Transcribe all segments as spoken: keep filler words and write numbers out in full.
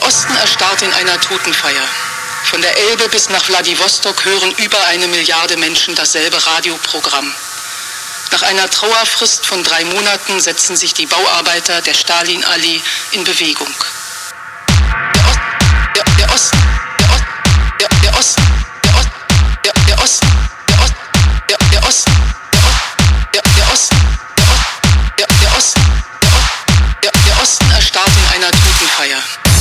Osten erstarrt in einer Totenfeier. Von der Elbe bis nach Wladiwostok hören über eine Milliarde Menschen dasselbe Radioprogramm. Nach einer Trauerfrist von drei Monaten setzen sich die Bauarbeiter der Stalinallee in Bewegung. Der, Ost, der, der Osten, der, der, der Osten, der, Ost, der, der Osten, der, Ost, der, der Osten, der, der Osten, der, der Osten, der, der Osten erstarrt in einer Totenfeier.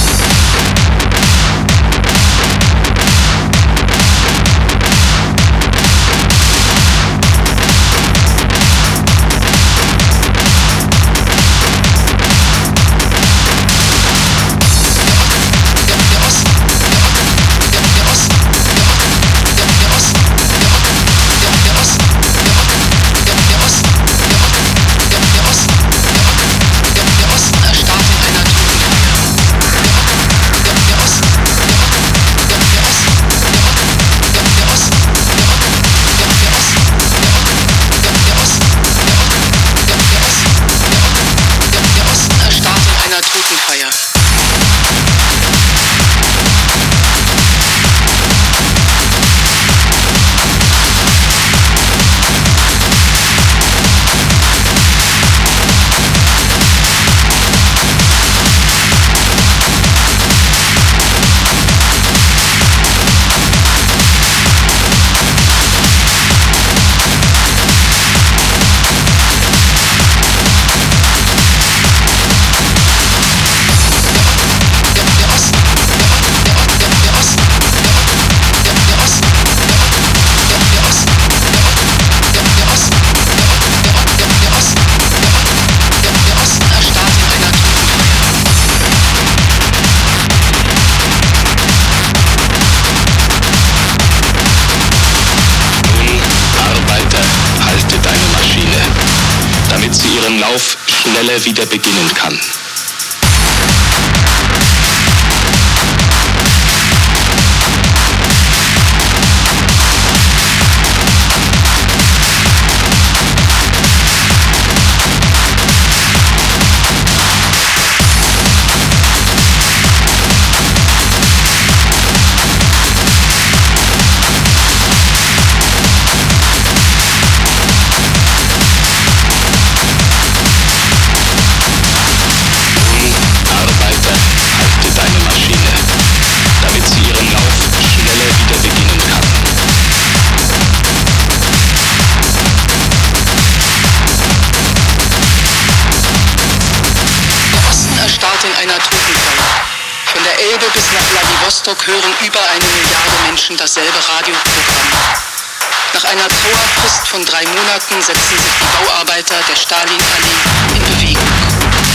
Lauf schneller wieder beginnen kann. In einer Totenfeier. Von der Elbe bis nach Wladiwostok hören über eine Milliarde Menschen dasselbe Radioprogramm. Nach einer Trauerfrist von drei Monaten setzen sich die Bauarbeiter der Stalinallee in Bewegung.